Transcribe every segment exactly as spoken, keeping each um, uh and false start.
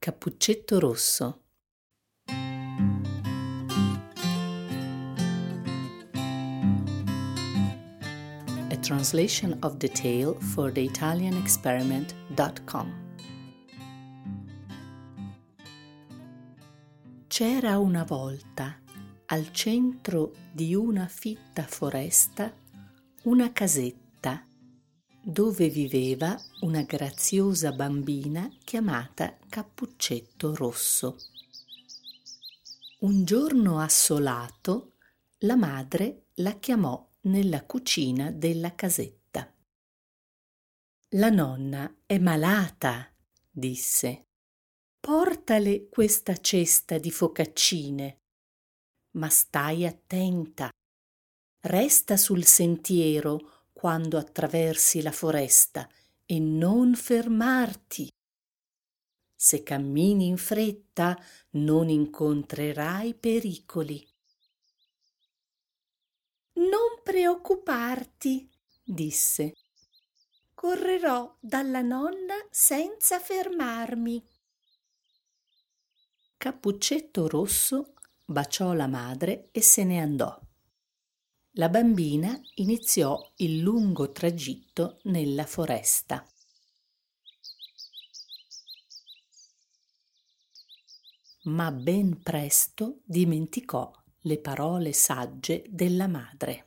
Cappuccetto Rosso. A translation of the tale for the Italian experiment dot com. C'era una volta, al centro di una fitta foresta, una casetta dove viveva una graziosa bambina chiamata Cappuccetto Rosso. Un giorno assolato, la madre la chiamò nella cucina della casetta. La nonna è malata, disse. Portale questa cesta di focaccine, ma stai attenta. Resta sul sentiero quando attraversi la foresta e non fermarti. Se cammini in fretta non incontrerai pericoli. Non preoccuparti, disse. Correrò dalla nonna senza fermarmi. Cappuccetto Rosso baciò la madre e se ne andò. La bambina iniziò il lungo tragitto nella foresta. Ma ben presto dimenticò le parole sagge della madre.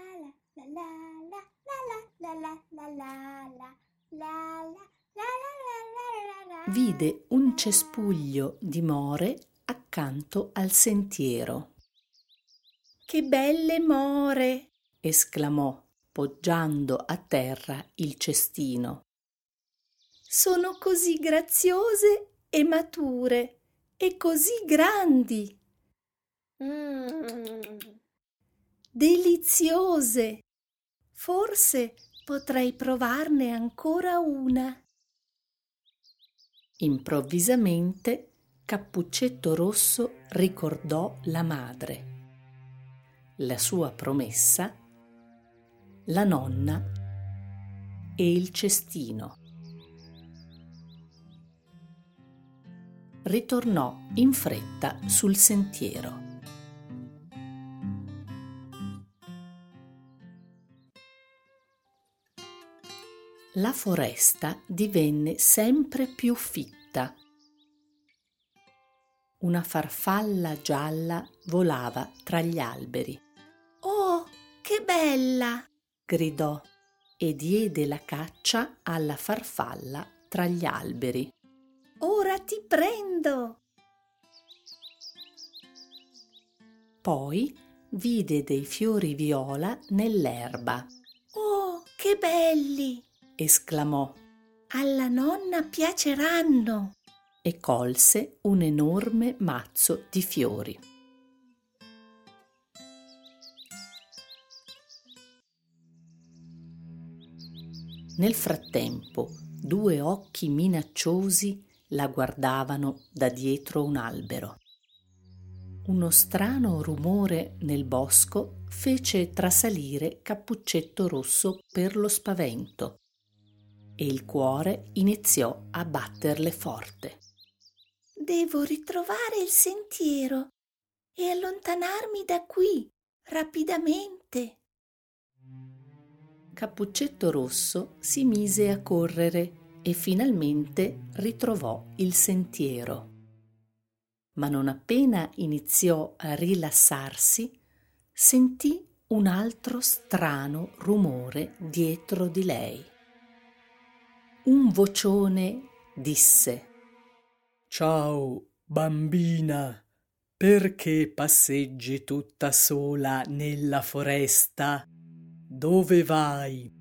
Vide un cespuglio di more accanto al sentiero. Che belle more! Esclamò, poggiando a terra il cestino. Sono così graziose e mature e così grandi. Mm. Deliziose! Forse potrei provarne ancora una. Improvvisamente Cappuccetto Rosso ricordò la madre, la sua promessa, la nonna e il cestino. Ritornò in fretta sul sentiero. La foresta divenne sempre più fitta. Una farfalla gialla volava tra gli alberi. «Oh, che bella!» gridò e diede la caccia alla farfalla tra gli alberi. «Ora ti prendo!» Poi vide dei fiori viola nell'erba. «Oh, che belli!» esclamò. «Alla nonna piaceranno!» e colse un enorme mazzo di fiori. Nel frattempo, due occhi minacciosi la guardavano da dietro un albero. Uno strano rumore nel bosco fece trasalire Cappuccetto Rosso per lo spavento e il cuore iniziò a batterle forte. Devo ritrovare il sentiero e allontanarmi da qui rapidamente. Cappuccetto Rosso si mise a correre e finalmente ritrovò il sentiero. Ma non appena iniziò a rilassarsi, sentì un altro strano rumore dietro di lei. Un vocione disse: «Ciao, bambina, perché passeggi tutta sola nella foresta? Dove vai?»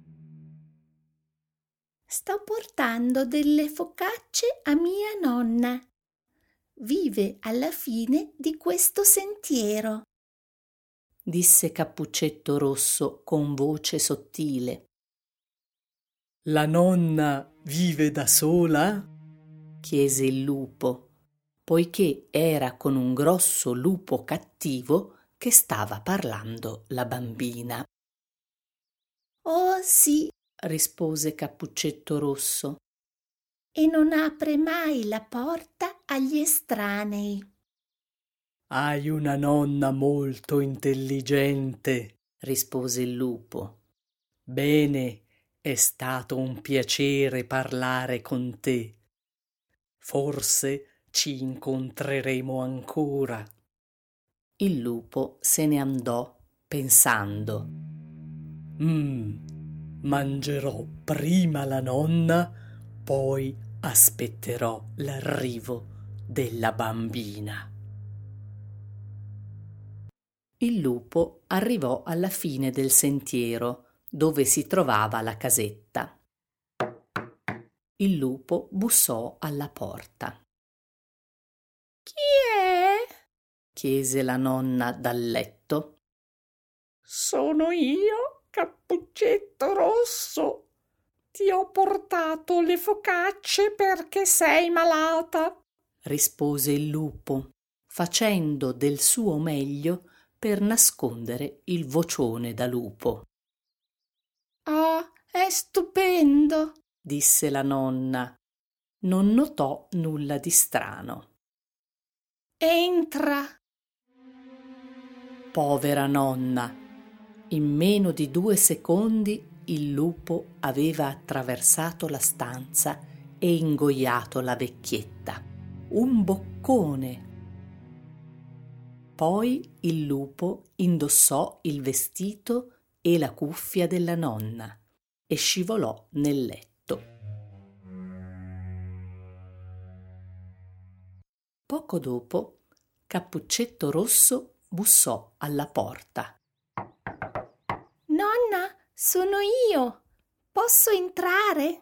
«Sto portando delle focacce a mia nonna. Vive alla fine di questo sentiero», disse Cappuccetto Rosso con voce sottile. «La nonna vive da sola?» chiese il lupo, poiché era con un grosso lupo cattivo che stava parlando la bambina. «Oh sì», rispose Cappuccetto Rosso, e non apre mai la porta agli estranei. Hai una nonna molto intelligente, rispose il lupo. Bene, è stato un piacere parlare con te. Forse ci incontreremo ancora. Il lupo se ne andò pensando. Mmm, mangerò prima la nonna, poi aspetterò l'arrivo della bambina. Il lupo arrivò alla fine del sentiero, dove si trovava la casetta. Il lupo bussò alla porta. Chi è? Chiese la nonna dal letto. Sono io, Cappuccetto Rosso. Ti ho portato le focacce perché sei malata, rispose il lupo, facendo del suo meglio per nascondere il vocione da lupo. Oh, è stupendo, disse la nonna. Non notò nulla di strano. Entra. Povera nonna, in meno di due secondi il lupo aveva attraversato la stanza e ingoiato la vecchietta. Un boccone! Poi il lupo indossò il vestito e la cuffia della nonna e scivolò nel letto. Poco dopo, Cappuccetto Rosso bussò alla porta. Nonna, sono io. Posso entrare?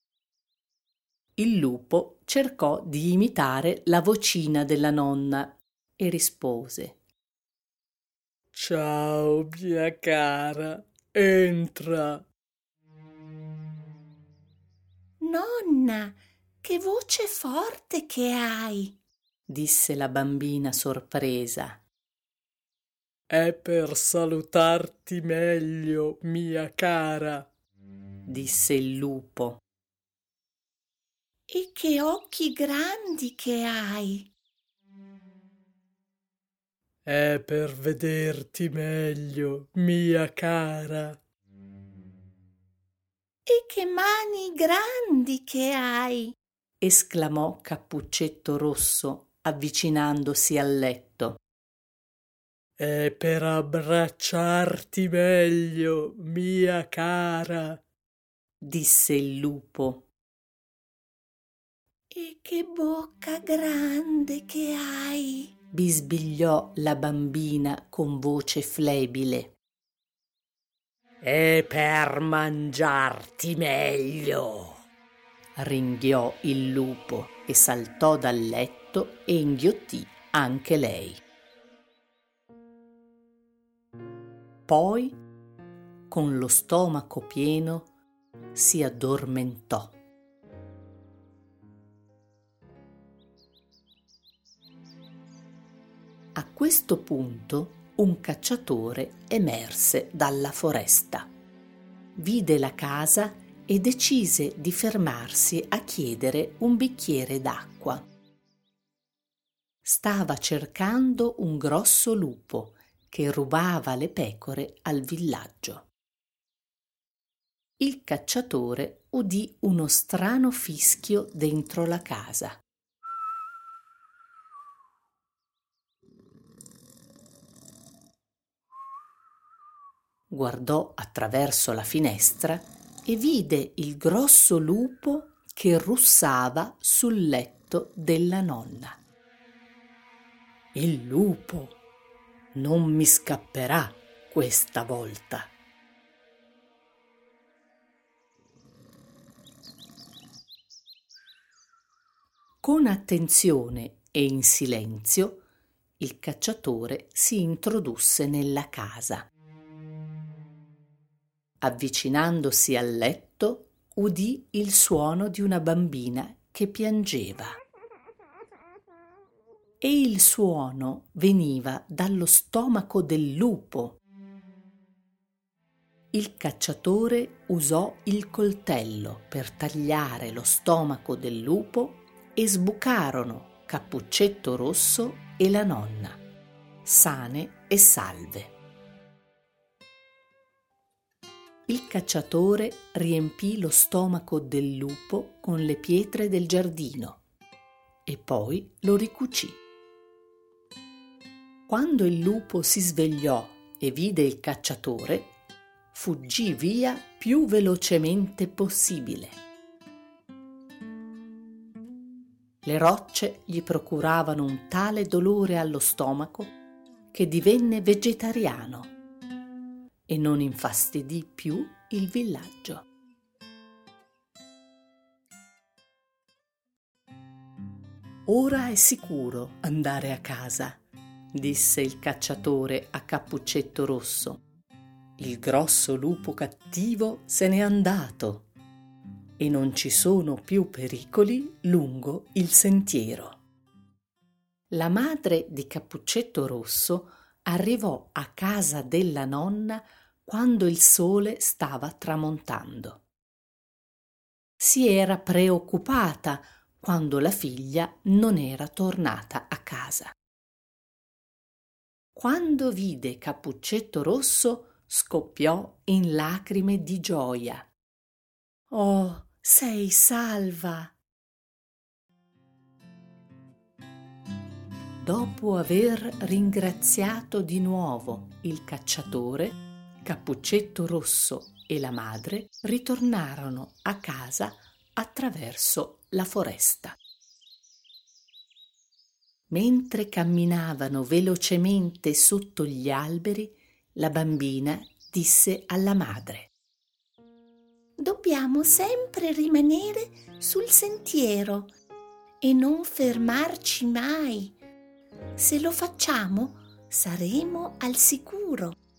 Il lupo cercò di imitare la vocina della nonna e rispose: Ciao, mia cara, entra. Nonna, che voce forte che hai, disse la bambina sorpresa. È per salutarti meglio, mia cara, disse il lupo. E che occhi grandi che hai. È per vederti meglio, mia cara. E che mani grandi che hai, esclamò Cappuccetto Rosso avvicinandosi al letto. È per abbracciarti meglio, mia cara, disse il lupo. E che bocca grande che hai, bisbigliò la bambina con voce flebile. È per mangiarti meglio, ringhiò il lupo e saltò dal letto e inghiottì anche lei. Poi, con lo stomaco pieno, si addormentò. A questo punto un cacciatore emerse dalla foresta. Vide la casa e decise di fermarsi a chiedere un bicchiere d'acqua. Stava cercando un grosso lupo che rubava le pecore al villaggio. Il cacciatore udì uno strano fischio dentro la casa. Guardò attraverso la finestra e vide il grosso lupo che russava sul letto della nonna. Il lupo non mi scapperà questa volta. Con attenzione e in silenzio, il cacciatore si introdusse nella casa. Avvicinandosi al letto, udì il suono di una bambina che piangeva. E il suono veniva dallo stomaco del lupo. Il cacciatore usò il coltello per tagliare lo stomaco del lupo e sbucarono Cappuccetto Rosso e la nonna, sane e salve. Il cacciatore riempì lo stomaco del lupo con le pietre del giardino e poi lo ricucì. Quando il lupo si svegliò e vide il cacciatore, fuggì via più velocemente possibile. Le rocce gli procuravano un tale dolore allo stomaco che divenne vegetariano e non infastidì più il villaggio. Ora è sicuro andare a casa, disse il cacciatore a Cappuccetto Rosso. Il grosso lupo cattivo se n'è andato e non ci sono più pericoli lungo il sentiero. La madre di Cappuccetto Rosso arrivò a casa della nonna quando il sole stava tramontando. Si era preoccupata quando la figlia non era tornata a casa. Quando vide Cappuccetto Rosso, scoppiò in lacrime di gioia. «Oh, sei salva!» Dopo aver ringraziato di nuovo il cacciatore, Cappuccetto Rosso e la madre ritornarono a casa attraverso la foresta. Mentre camminavano velocemente sotto gli alberi, la bambina disse alla madre: «Dobbiamo sempre rimanere sul sentiero e non fermarci mai. Se lo facciamo, saremo al sicuro».